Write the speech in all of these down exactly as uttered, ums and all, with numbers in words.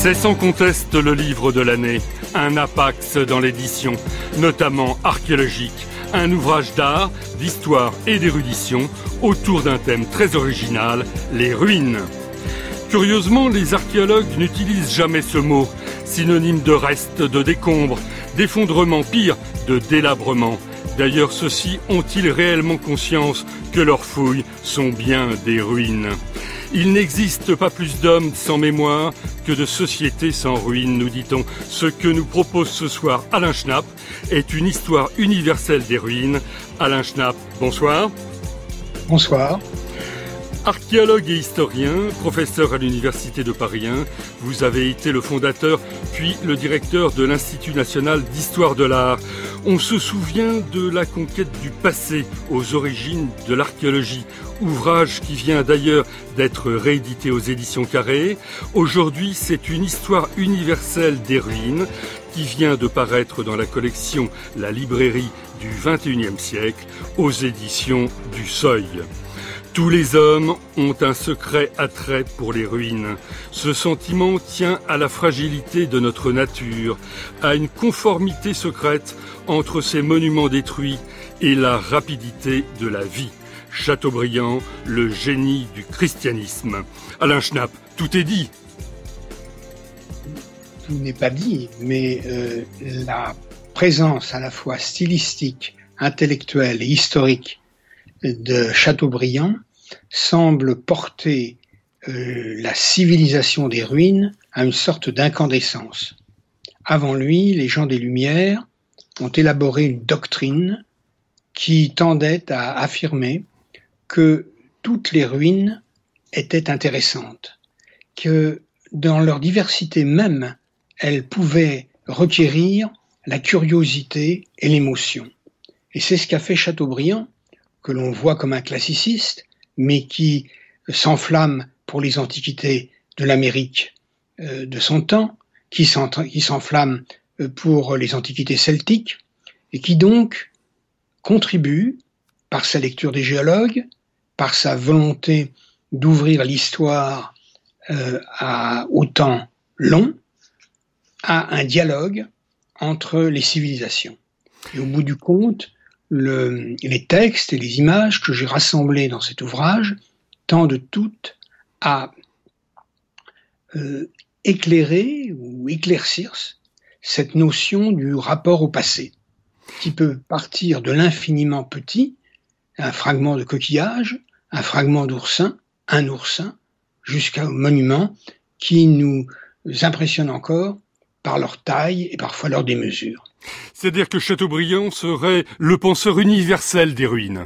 C'est sans conteste le livre de l'année, un apax dans l'édition, notamment archéologique, un ouvrage d'art, d'histoire et d'érudition autour d'un thème très original, les ruines. Curieusement, les archéologues n'utilisent jamais ce mot, synonyme de reste, de décombre, d'effondrement, pire, de délabrement. D'ailleurs, ceux-ci ont-ils réellement conscience que leurs fouilles sont bien des ruines ? Il n'existe pas plus d'hommes sans mémoire que de sociétés sans ruines, nous dit-on. Ce que nous propose ce soir Alain Schnapp est une histoire universelle des ruines. Alain Schnapp, bonsoir. Bonsoir. Archéologue et historien, professeur à l'Université de Paris un, vous avez été le fondateur puis le directeur de l'Institut national d'histoire de l'art. On se souvient de la conquête du passé aux origines de l'archéologie, ouvrage qui vient d'ailleurs d'être réédité aux éditions Carré. Aujourd'hui, c'est une histoire universelle des ruines qui vient de paraître dans la collection La librairie du vingt et unième siècle aux éditions du Seuil. Tous les hommes ont un secret attrait pour les ruines. Ce sentiment tient à la fragilité de notre nature, à une conformité secrète entre ces monuments détruits et la rapidité de la vie. Chateaubriand, le génie du christianisme. Alain Schnapp, tout est dit. Tout n'est pas dit, mais euh, la présence à la fois stylistique, intellectuelle et historique de Chateaubriand semble porter euh, la civilisation des ruines à une sorte d'incandescence. Avant lui, les gens des Lumières ont élaboré une doctrine qui tendait à affirmer que toutes les ruines étaient intéressantes, que dans leur diversité même, elles pouvaient requérir la curiosité et l'émotion. Et c'est ce qu'a fait Chateaubriand, que l'on voit comme un classiciste, mais qui s'enflamme pour les antiquités de l'Amérique euh, de son temps, qui s'enflamme pour les antiquités celtiques, et qui donc contribue, par sa lecture des géologues, par sa volonté d'ouvrir l'histoire euh, à, au temps long, à un dialogue entre les civilisations. Et au bout du compte, Le, les textes et les images que j'ai rassemblés dans cet ouvrage tendent toutes à euh, éclairer ou éclaircir cette notion du rapport au passé, qui peut partir de l'infiniment petit, un fragment de coquillage, un fragment d'oursin, un oursin, jusqu'au monument qui nous impressionne encore par leur taille et parfois leur démesure. C'est-à-dire que Chateaubriand serait le penseur universel des ruines.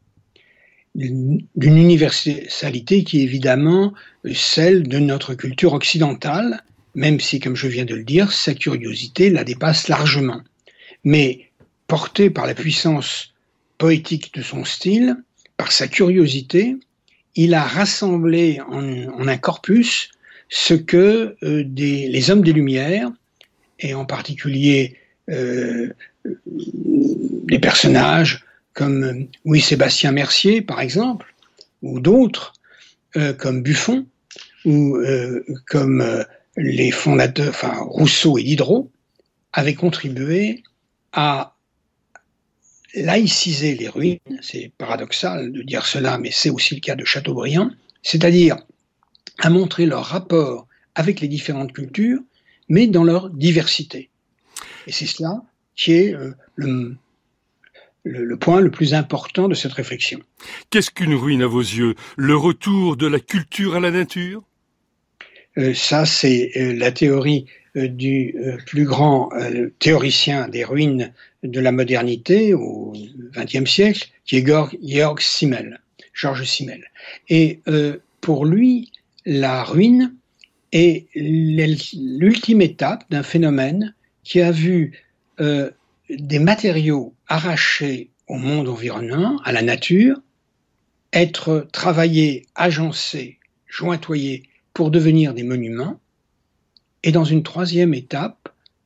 D'une universalité qui est évidemment celle de notre culture occidentale, même si, comme je viens de le dire, sa curiosité la dépasse largement. Mais porté par la puissance poétique de son style, par sa curiosité, il a rassemblé en, en un corpus ce que euh, des, les hommes des Lumières, et en particulier Euh, des personnages comme Louis-Sébastien Mercier, par exemple, ou d'autres, euh, comme Buffon, ou euh, comme euh, les fondateurs, enfin Rousseau et Diderot, avaient contribué à laïciser les ruines. C'est paradoxal de dire cela, mais c'est aussi le cas de Chateaubriand, c'est-à-dire à montrer leur rapport avec les différentes cultures, mais dans leur diversité. Et c'est cela qui est euh, le, le, le point le plus important de cette réflexion. Qu'est-ce qu'une ruine à vos yeux ? Le retour de la culture à la nature ? euh, Ça, c'est euh, la théorie euh, du euh, plus grand euh, théoricien des ruines de la modernité au vingtième siècle, qui est Georg, Georg Simmel, Georges Simmel. Et euh, pour lui, la ruine est l'ultime étape d'un phénomène qui a vu euh, des matériaux arrachés au monde environnant, à la nature, être travaillés, agencés, jointoyés pour devenir des monuments, et dans une troisième étape,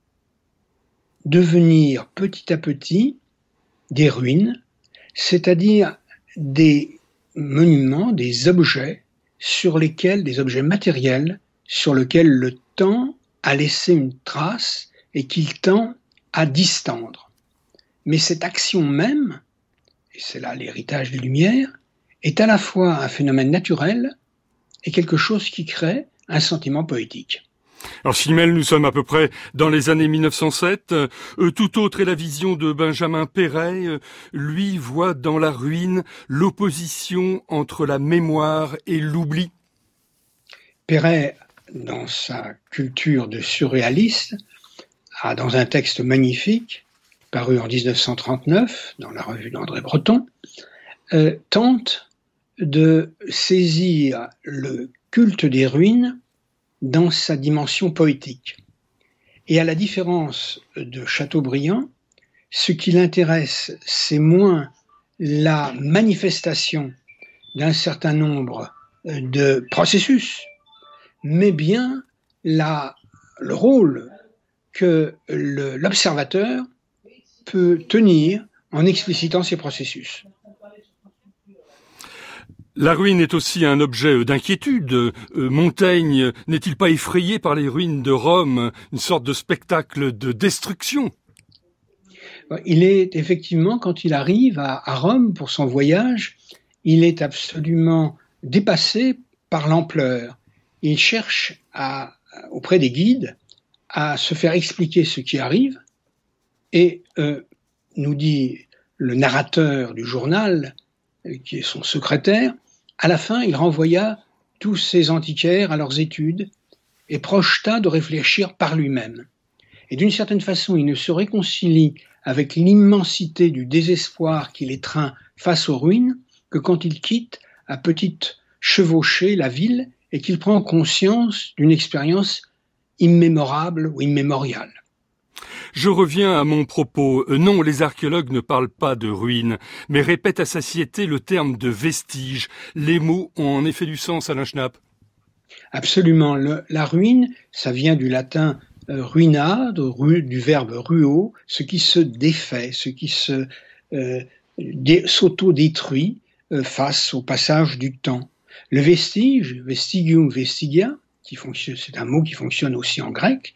devenir petit à petit des ruines, c'est-à-dire des monuments, des objets sur lesquels, des objets matériels, sur lesquels le temps à laisser une trace et qu'il tend à distendre. Mais cette action même, et c'est là l'héritage des Lumières, est à la fois un phénomène naturel et quelque chose qui crée un sentiment poétique. Alors Chimel, nous sommes à peu près dans les années mille neuf cent sept. Euh, tout autre est la vision de Benjamin Péret. Euh, lui voit dans la ruine l'opposition entre la mémoire et l'oubli. Péret, dans sa culture de surréaliste, a dans un texte magnifique, paru en dix-neuf cent trente-neuf, dans la revue d'André Breton, euh, tente de saisir le culte des ruines dans sa dimension poétique. Et à la différence de Chateaubriand, ce qui l'intéresse, c'est moins la manifestation d'un certain nombre de processus, mais bien la, le rôle que le, l'observateur peut tenir en explicitant ces processus. La ruine est aussi un objet d'inquiétude. Euh, Montaigne n'est-il pas effrayé par les ruines de Rome, une sorte de spectacle de destruction ? Il est effectivement, quand il arrive à, à Rome pour son voyage, il est absolument dépassé par l'ampleur. Il cherche à, auprès des guides à se faire expliquer ce qui arrive et euh, nous dit le narrateur du journal, qui est son secrétaire, à la fin, il renvoya tous ces antiquaires à leurs études et projeta de réfléchir par lui-même. Et d'une certaine façon, il ne se réconcilie avec l'immensité du désespoir qui l'étreint face aux ruines que quand il quitte à petite chevauchée la ville et qu'il prend conscience d'une expérience immémorable ou immémoriale. Je reviens à mon propos. Non, les archéologues ne parlent pas de ruines, mais répètent à satiété le terme de vestige. Les mots ont en effet du sens, Alain Schnapp. Absolument. Le, la ruine, ça vient du latin euh, ruina, de, ru, du verbe ruo, ce qui se défait, ce qui se euh, dé, s'auto-détruit euh, face au passage du temps. Le vestige, vestigium, vestigia, qui fonctionne, c'est un mot qui fonctionne aussi en grec.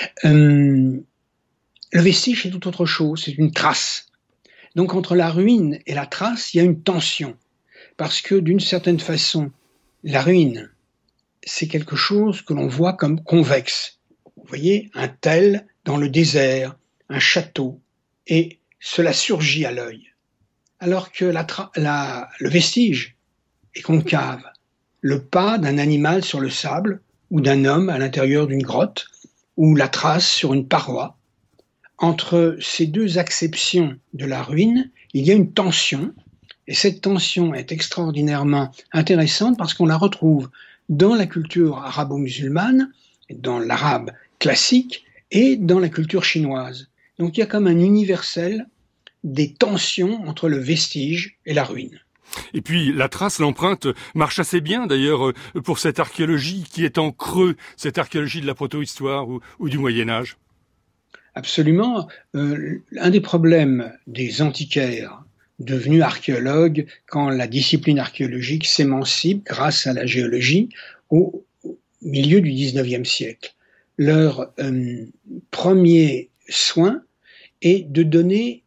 Euh, Le vestige, c'est tout autre chose, c'est une trace. Donc entre la ruine et la trace, il y a une tension. Parce que d'une certaine façon, la ruine, c'est quelque chose que l'on voit comme convexe. Vous voyez, un tel dans le désert, un château, et cela surgit à l'œil. Alors que la tra- la, le vestige est concave. Le pas d'un animal sur le sable, ou d'un homme à l'intérieur d'une grotte, ou la trace sur une paroi. Entre ces deux acceptions de la ruine, il y a une tension, et cette tension est extraordinairement intéressante parce qu'on la retrouve dans la culture arabo-musulmane, dans l'arabe classique et dans la culture chinoise. Donc il y a comme un universel des tensions entre le vestige et la ruine. Et puis la trace, l'empreinte marche assez bien d'ailleurs pour cette archéologie qui est en creux, cette archéologie de la protohistoire ou, ou du Moyen-Âge. Absolument. Euh, un des problèmes des antiquaires devenus archéologues quand la discipline archéologique s'émancipe grâce à la géologie au milieu du dix-neuvième siècle. Leur euh, premier soin est de donner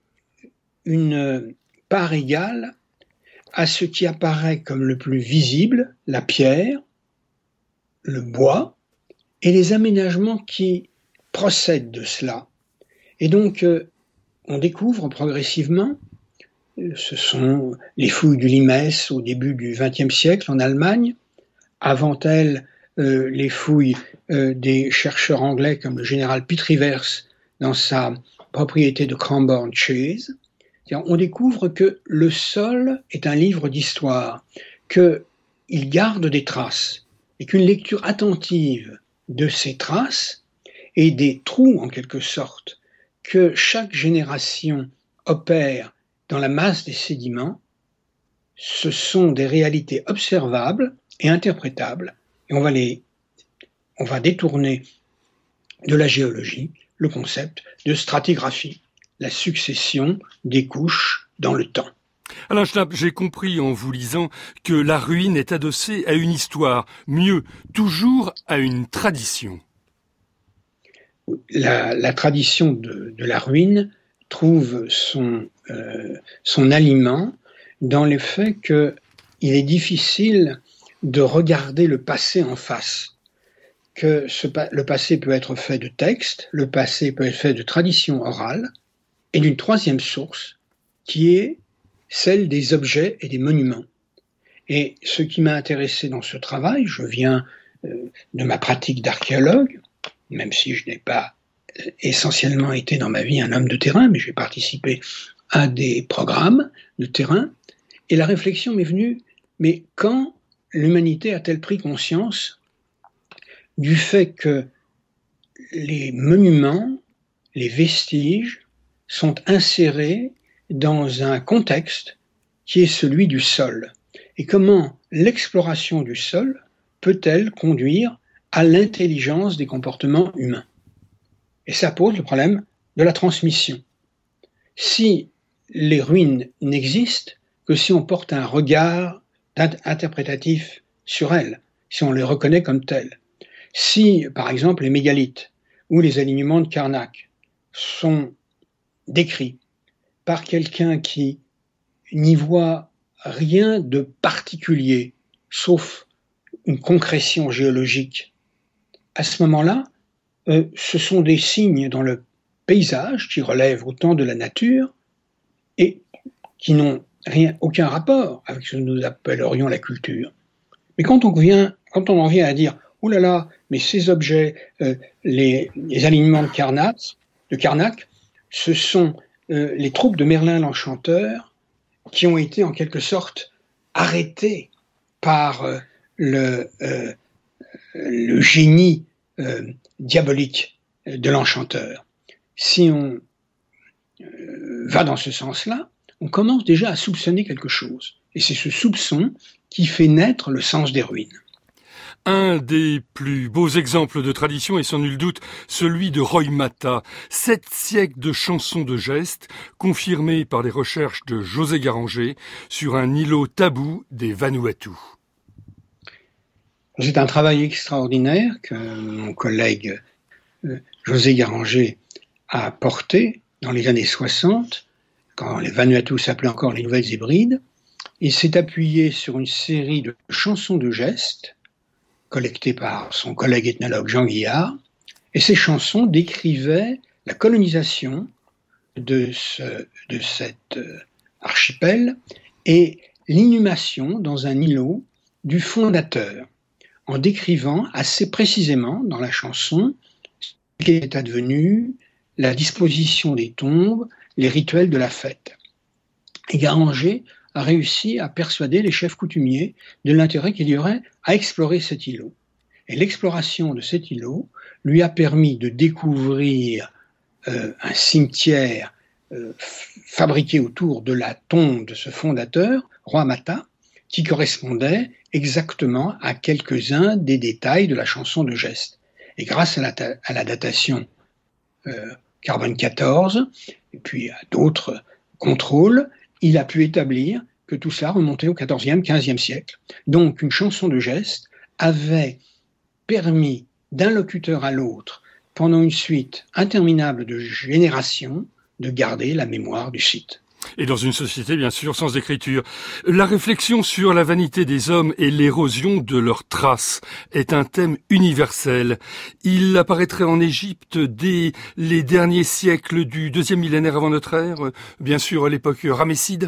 une part égale à ce qui apparaît comme le plus visible, la pierre, le bois et les aménagements qui procèdent de cela. Et donc, euh, on découvre progressivement, euh, ce sont les fouilles du Limès au début du vingtième siècle en Allemagne, avant elles, euh, les fouilles euh, des chercheurs anglais comme le général Pitt Rivers dans sa propriété de Cranbourne Chase. On découvre que le sol est un livre d'histoire, qu'il garde des traces, et qu'une lecture attentive de ces traces et des trous, en quelque sorte, que chaque génération opère dans la masse des sédiments, ce sont des réalités observables et interprétables, et on va les, on va détourner de la géologie le concept de stratigraphie, la succession des couches dans le temps. Alain Schnapp, j'ai compris en vous lisant que la ruine est adossée à une histoire, mieux, toujours à une tradition. la, la tradition de, de la ruine trouve son, euh, son aliment dans le fait qu'il est difficile de regarder le passé en face, que ce, le passé peut être fait de textes, le passé peut être fait de traditions orales, et d'une troisième source, qui est celle des objets et des monuments. Et ce qui m'a intéressé dans ce travail, je viens euh, de ma pratique d'archéologue, même si je n'ai pas euh, essentiellement été dans ma vie un homme de terrain, mais j'ai participé à des programmes de terrain, et la réflexion m'est venue, mais quand l'humanité a-t-elle pris conscience du fait que les monuments, les vestiges, sont insérés dans un contexte qui est celui du sol. Et comment l'exploration du sol peut-elle conduire à l'intelligence des comportements humains? Et ça pose le problème de la transmission. Si les ruines n'existent que si on porte un regard interprétatif sur elles, si on les reconnaît comme telles. Si, par exemple, les mégalithes ou les alignements de Karnak sont décrits par quelqu'un qui n'y voit rien de particulier, sauf une concrétion géologique, à ce moment-là, euh, ce sont des signes dans le paysage qui relèvent autant de la nature et qui n'ont rien, aucun rapport avec ce que nous appellerions la culture. Mais quand on vient, quand on en vient à dire « Oh là là, mais ces objets, euh, les, les alignements de Karnak, de Karnak, ce sont euh, les troupes de Merlin l'Enchanteur qui ont été en quelque sorte arrêtées par euh, le, euh, le génie euh, diabolique de l'Enchanteur. » Si on euh, va dans ce sens-là, on commence déjà à soupçonner quelque chose. Et c'est ce soupçon qui fait naître le sens des ruines. Un des plus beaux exemples de tradition est sans nul doute celui de Roy Mata. Sept siècles de chansons de gestes, confirmés par les recherches de José Garanger sur un îlot tabou des Vanuatu. C'est un travail extraordinaire que mon collègue José Garanger a porté dans les années soixante, quand les Vanuatu s'appelaient encore les Nouvelles Hébrides. Il s'est appuyé sur une série de chansons de gestes collectées par son collègue ethnologue Jean Guillard, et ces chansons décrivaient la colonisation de, ce, de cet archipel et l'inhumation dans un îlot du fondateur, en décrivant assez précisément dans la chanson ce qui est advenu, la disposition des tombes, les rituels de la fête. Et Garanger a réussi à persuader les chefs coutumiers de l'intérêt qu'il y aurait à explorer cet îlot. Et l'exploration de cet îlot lui a permis de découvrir euh, un cimetière euh, fabriqué autour de la tombe de ce fondateur, Roy Mata, qui correspondait exactement à quelques-uns des détails de la chanson de geste. Et grâce à la, ta- à la datation euh, carbone quatorze, et puis à d'autres contrôles, il a pu établir que tout cela remontait au quatorzième, quinzième siècle. Donc une chanson de geste avait permis d'un locuteur à l'autre, pendant une suite interminable de générations, de garder la mémoire du site. Et dans une société, bien sûr, sans écriture. La réflexion sur la vanité des hommes et l'érosion de leurs traces est un thème universel. Il apparaîtrait en Égypte dès les derniers siècles du deuxième millénaire avant notre ère, bien sûr à l'époque ramesside.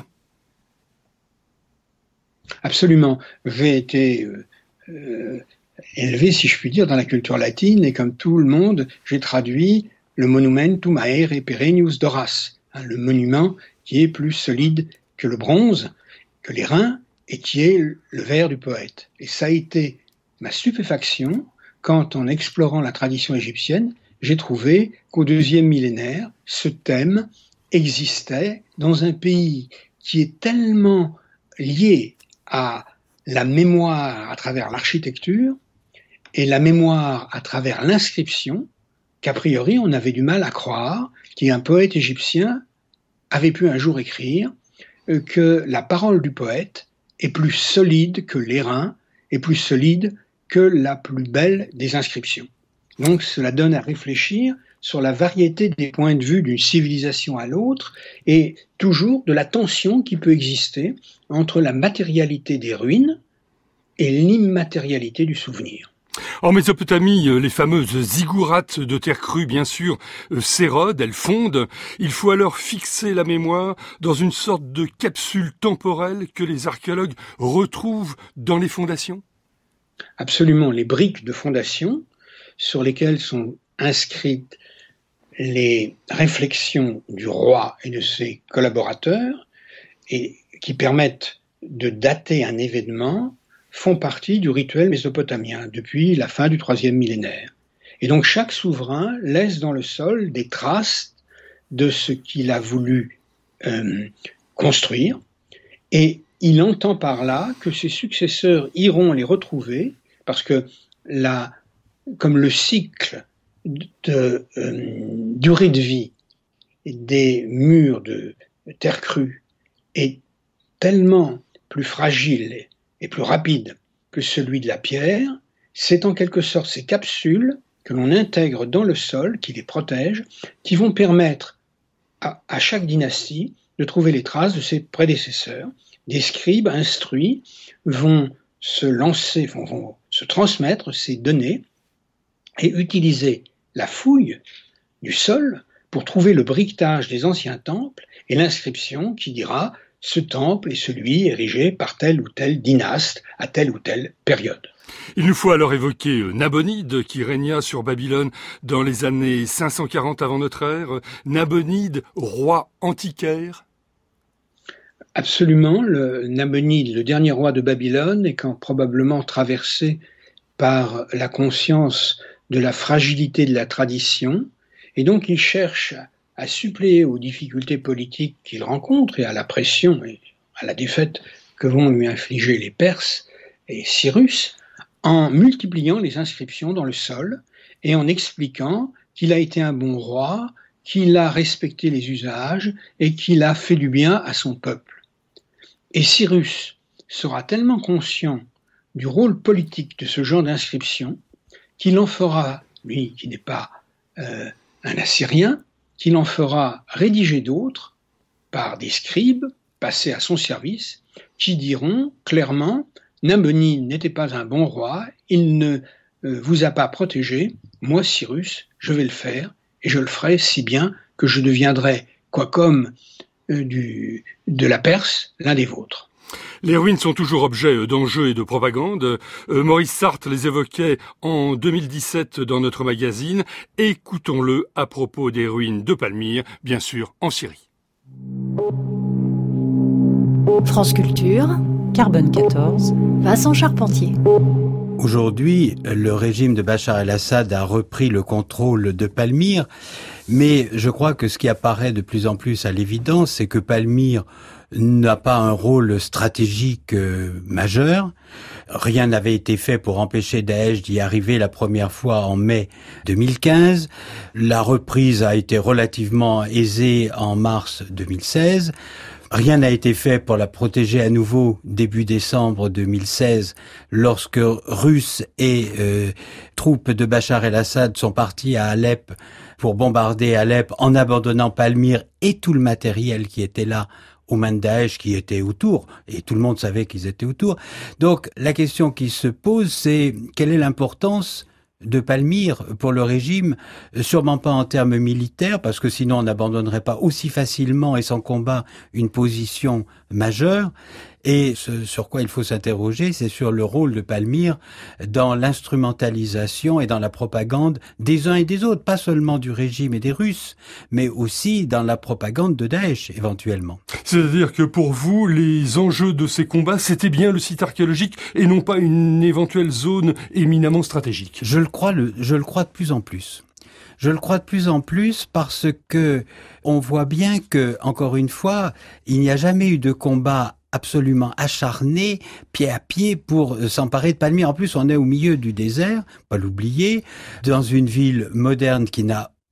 Absolument. J'ai été euh, euh, élevé, si je puis dire, dans la culture latine, et comme tout le monde, j'ai traduit le monumentum aere perennius d'Horace, hein, le monument qui est plus solide que le bronze, que les reins, et qui est le vers du poète. Et ça a été ma stupéfaction quand, en explorant la tradition égyptienne, j'ai trouvé qu'au deuxième millénaire, ce thème existait dans un pays qui est tellement lié à la mémoire à travers l'architecture et la mémoire à travers l'inscription, qu'a priori on avait du mal à croire qu'un poète égyptien avait pu un jour écrire que la parole du poète est plus solide que l'airain, est plus solide que la plus belle des inscriptions. Donc cela donne à réfléchir sur la variété des points de vue d'une civilisation à l'autre et toujours de la tension qui peut exister entre la matérialité des ruines et l'immatérialité du souvenir. En Mésopotamie, les fameuses ziggourats de terre crue, bien sûr, s'érodent, elles fondent. Il faut alors fixer la mémoire dans une sorte de capsule temporelle que les archéologues retrouvent dans les fondations. Absolument, les briques de fondation sur lesquelles sont inscrites les réflexions du roi et de ses collaborateurs et qui permettent de dater un événement font partie du rituel mésopotamien depuis la fin du troisième millénaire. Et donc chaque souverain laisse dans le sol des traces de ce qu'il a voulu euh, construire et il entend par là que ses successeurs iront les retrouver parce que la, comme le cycle de euh, durée de vie des murs de terre crue est tellement plus fragile et plus rapide que celui de la pierre, c'est en quelque sorte ces capsules que l'on intègre dans le sol, qui les protègent, qui vont permettre à, à chaque dynastie de trouver les traces de ses prédécesseurs. Des scribes instruits vont se lancer, vont, vont se transmettre ces données et utiliser la fouille du sol pour trouver le briquetage des anciens temples et l'inscription qui dira ce temple est celui érigé par tel ou tel dynaste à telle ou telle période. Il nous faut alors évoquer Nabonide qui régna sur Babylone dans les années cinq cent quarante avant notre ère. Nabonide, roi antiquaire. Absolument, le Nabonide, le dernier roi de Babylone, étant probablement traversé par la conscience de la fragilité de la tradition, et donc il cherche à suppléer aux difficultés politiques qu'il rencontre et à la pression et à la défaite que vont lui infliger les Perses et Cyrus, en multipliant les inscriptions dans le sol et en expliquant qu'il a été un bon roi, qu'il a respecté les usages et qu'il a fait du bien à son peuple. Et Cyrus sera tellement conscient du rôle politique de ce genre d'inscription qu'il en fera, lui qui n'est pas euh, un Assyrien, qu'il en fera rédiger d'autres par des scribes passés à son service qui diront clairement « Nabonide n'était pas un bon roi, il ne euh, vous a pas protégé, moi Cyrus, je vais le faire et je le ferai si bien que je deviendrai, quoi comme euh, du, de la Perse, l'un des vôtres ». Les ruines sont toujours objets d'enjeux et de propagande. Euh, Maurice Sartre les évoquait en deux mille dix-sept dans notre magazine. Écoutons-le à propos des ruines de Palmyre, bien sûr en Syrie. France Culture, Carbone quatorze, Vincent Charpentier. Aujourd'hui, le régime de Bachar el-Assad a repris le contrôle de Palmyre, mais je crois que ce qui apparaît de plus en plus à l'évidence, c'est que Palmyre n'a pas un rôle stratégique euh, majeur. Rien n'avait été fait pour empêcher Daesh d'y arriver la première fois en mai deux mille quinze. La reprise a été relativement aisée en mars deux mille seize. Rien n'a été fait pour la protéger à nouveau début décembre deux mille seize, lorsque Russes et euh, troupes de Bachar el-Assad sont partis à Alep pour bombarder Alep en abandonnant Palmyre et tout le matériel qui était là aux mains de Daesh qui étaient autour, et tout le monde savait qu'ils étaient autour. Donc la question qui se pose, c'est quelle est l'importance de Palmyre pour le régime, sûrement pas en termes militaires, parce que sinon on n'abandonnerait pas aussi facilement et sans combat une position majeure. Et ce sur quoi il faut s'interroger, c'est sur le rôle de Palmyre dans l'instrumentalisation et dans la propagande des uns et des autres, pas seulement du régime et des Russes, mais aussi dans la propagande de Daesh, éventuellement. C'est-à-dire que pour vous, les enjeux de ces combats, c'était bien le site archéologique et non pas une éventuelle zone éminemment stratégique. Je le crois, le, je le crois de plus en plus. Je le crois de plus en plus parce que on voit bien que, encore une fois, il n'y a jamais eu de combat absolument acharné, pied à pied, pour s'emparer de Palmyre. En plus, on est au milieu du désert, pas l'oublier, dans une ville moderne qui n'a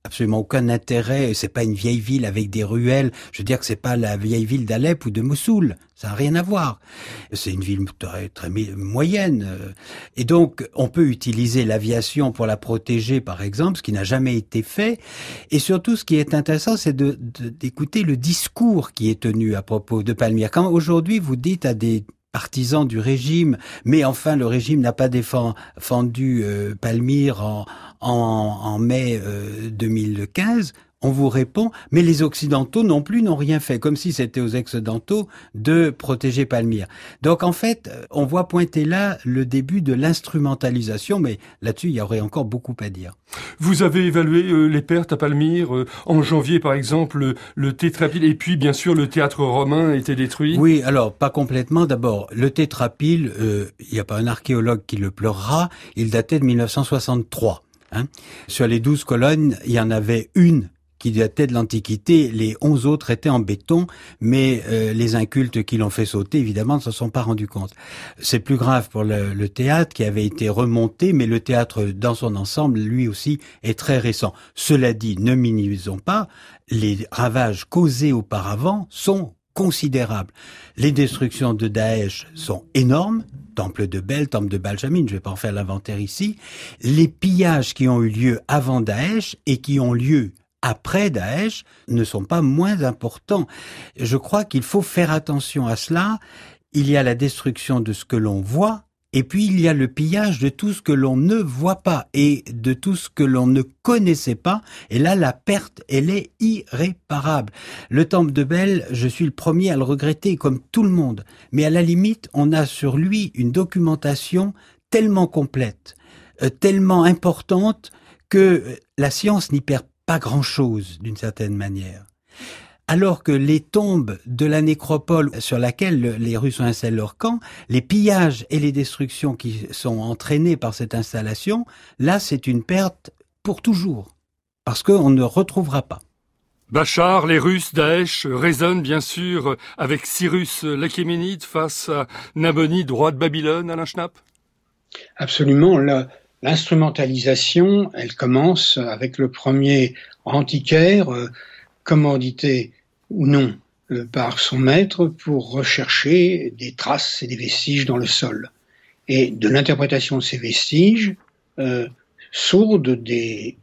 absolument aucun intérêt. C'est pas une vieille ville avec des ruelles. Je veux dire que c'est pas la vieille ville d'Alep ou de Mossoul. Ça n'a rien à voir. C'est une ville très, très moyenne. Et donc, on peut utiliser l'aviation pour la protéger, par exemple, ce qui n'a jamais été fait. Et surtout, ce qui est intéressant, c'est de, de, d'écouter le discours qui est tenu à propos de Palmyre. Quand aujourd'hui, vous dites à des partisans du régime, mais enfin le régime n'a pas défendu euh, Palmyre en, en, en mai euh, deux mille quinze, on vous répond, mais les Occidentaux non plus n'ont rien fait, comme si c'était aux Occidentaux de protéger Palmyre. Donc en fait, on voit pointer là le début de l'instrumentalisation, mais là-dessus, il y aurait encore beaucoup à dire. Vous avez évalué euh, les pertes à Palmyre. Euh, en janvier, par exemple, le, le tétrapile, et puis bien sûr le théâtre romain a été détruit. Oui, alors pas complètement. D'abord, le tétrapile, euh, il n'y a pas un archéologue qui le pleurera, il datait de mille neuf cent soixante-trois. Hein. Sur les douze colonnes, il y en avait une qui datait de l'Antiquité, les onze autres étaient en béton, mais euh, les incultes qui l'ont fait sauter, évidemment, ne s'en sont pas rendus compte. C'est plus grave pour le, le théâtre qui avait été remonté, mais le théâtre dans son ensemble, lui aussi, est très récent. Cela dit, ne minimisons pas, les ravages causés auparavant sont considérables. Les destructions de Daesh sont énormes, temple de Bel, temple de Baljamine, je ne vais pas en faire l'inventaire ici. Les pillages qui ont eu lieu avant Daesh et qui ont lieu après Daesh ne sont pas moins importants. Je crois qu'il faut faire attention à cela. Il y a la destruction de ce que l'on voit, et puis il y a le pillage de tout ce que l'on ne voit pas et de tout ce que l'on ne connaissait pas. Et là, la perte, elle est irréparable. Le temple de Bel, je suis le premier à le regretter, comme tout le monde. Mais à la limite, on a sur lui une documentation tellement complète, euh, tellement importante, que la science n'y perd pas grand-chose, d'une certaine manière. Alors que les tombes de la nécropole sur laquelle les Russes ont installé leur camp, les pillages et les destructions qui sont entraînés par cette installation, là, c'est une perte pour toujours. Parce qu'on ne retrouvera pas. Bachar, les Russes, Daesh résonnent bien sûr avec Cyrus l'Achéménide face à Nabonide, roi de Babylone, Alain Schnapp. Absolument. Là, l'instrumentalisation, elle commence avec le premier antiquaire, euh, commandité ou non euh, par son maître pour rechercher des traces et des vestiges dans le sol. Et de l'interprétation de ces vestiges, euh, sourde des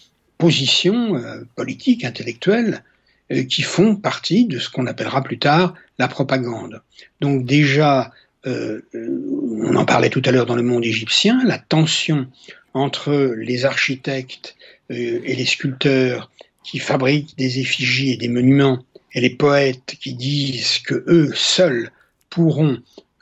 positions euh, politiques, intellectuelles, euh, qui font partie de ce qu'on appellera plus tard la propagande. Donc déjà, Euh, on en parlait tout à l'heure dans le monde égyptien, la tension entre les architectes euh, et les sculpteurs qui fabriquent des effigies et des monuments et les poètes qui disent que eux seuls pourront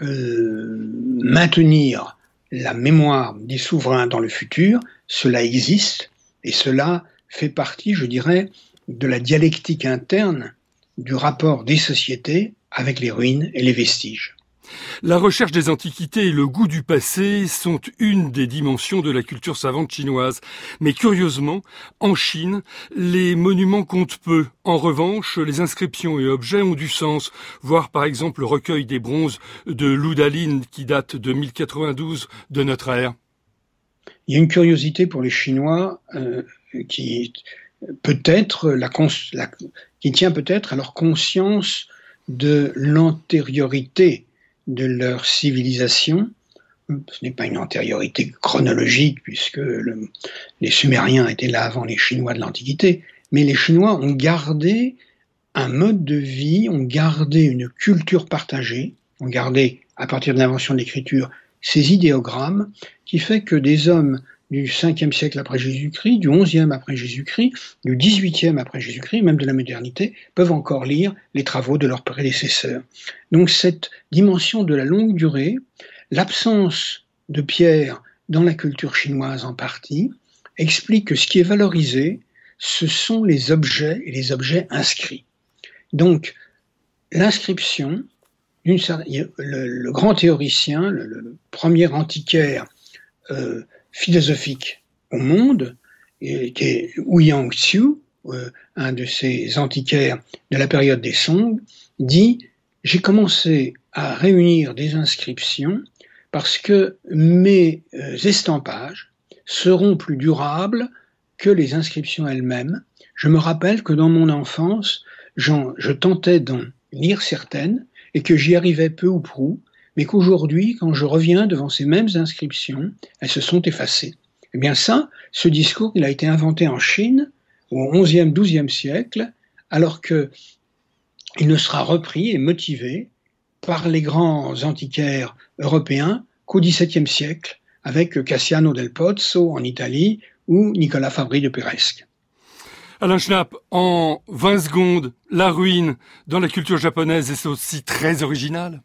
euh, maintenir la mémoire des souverains dans le futur, cela existe et cela fait partie, je dirais, de la dialectique interne du rapport des sociétés avec les ruines et les vestiges. La recherche des antiquités et le goût du passé sont une des dimensions de la culture savante chinoise. Mais curieusement, en Chine, les monuments comptent peu. En revanche, les inscriptions et objets ont du sens. Voir par exemple le recueil des bronzes de Ludaline qui date de mille quatre-vingt-douze de notre ère. Il y a une curiosité pour les Chinois euh, qui peut-être la, la, qui tient peut-être à leur conscience de l'antériorité de leur civilisation. Ce n'est pas une antériorité chronologique puisque le, les Sumériens étaient là avant les Chinois de l'Antiquité, mais les Chinois ont gardé un mode de vie, ont gardé une culture partagée, ont gardé, à partir de l'invention de l'écriture, ces idéogrammes qui fait que des hommes du cinquième siècle après Jésus-Christ, du onzième après Jésus-Christ, du dix-huitième après Jésus-Christ, même de la modernité, peuvent encore lire les travaux de leurs prédécesseurs. Donc cette dimension de la longue durée, l'absence de pierre dans la culture chinoise en partie, explique que ce qui est valorisé, ce sont les objets et les objets inscrits. Donc l'inscription, d'une certaine, le, le grand théoricien, le, le premier antiquaire euh, philosophique au monde, qui est Ouyang Xiu, euh, un de ces antiquaires de la période des Song, dit « J'ai commencé à réunir des inscriptions parce que mes euh, estampages seront plus durables que les inscriptions elles-mêmes. Je me rappelle que dans mon enfance, j'en, je tentais d'en lire certaines et que j'y arrivais peu ou prou, mais qu'aujourd'hui, quand je reviens devant ces mêmes inscriptions, elles se sont effacées. Eh bien ça, ce discours, il a été inventé en Chine au onzième, douzième siècle, alors que il ne sera repris et motivé par les grands antiquaires européens qu'au dix-septième siècle, avec Cassiano del Pozzo en Italie ou Nicolas Fabri de Peiresc. Alain Schnapp, en vingt secondes, la ruine dans la culture japonaise est aussi très originale.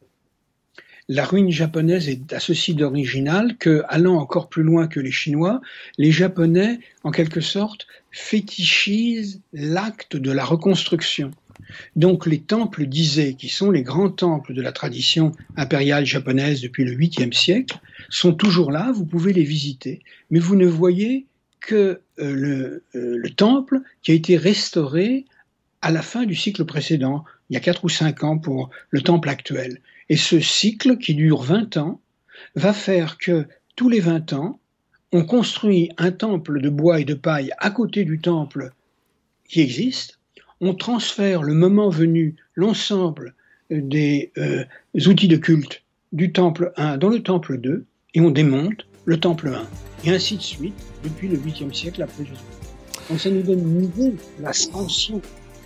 La ruine japonaise est à ceci d'original que, allant encore plus loin que les Chinois, les Japonais, en quelque sorte, fétichisent l'acte de la reconstruction. Donc les temples d'Ise, qui sont les grands temples de la tradition impériale japonaise depuis le huitième siècle, sont toujours là, vous pouvez les visiter, mais vous ne voyez que euh, le, euh, le temple qui a été restauré à la fin du cycle précédent, il y a quatre ou cinq ans pour le temple actuel. Et ce cycle, qui dure vingt ans, va faire que tous les vingt ans, on construit un temple de bois et de paille à côté du temple qui existe, on transfère le moment venu l'ensemble des euh, outils de culte du temple un dans le temple deux, et on démonte le temple un. Et ainsi de suite, depuis le huitième siècle après Jésus. Donc ça nous donne une idée de l'ascension.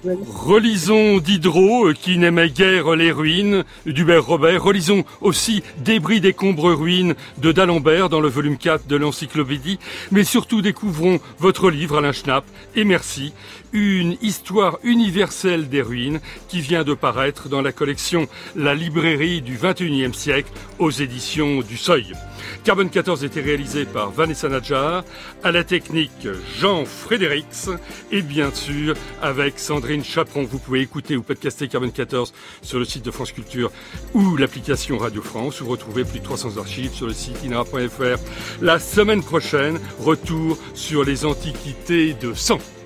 Relisons Diderot, qui n'aimait guère les ruines, d'Hubert Robert. Relisons aussi Débris, décombres, ruines de d'Alembert dans le volume quatre de l'encyclopédie. Mais surtout découvrons votre livre, Alain Schnapp, et merci, une histoire universelle des ruines qui vient de paraître dans la collection La librairie du vingt et unième siècle aux éditions du Seuil. Carbone quatorze était réalisé par Vanessa Nadjar, à la technique Jean Frédérix et bien sûr avec Sandrine Chaperon. Vous pouvez écouter ou podcaster Carbone quatorze sur le site de France Culture ou l'application Radio France, ou retrouver plus de trois cents archives sur le site inara point f r. La semaine prochaine, retour sur les antiquités de sang.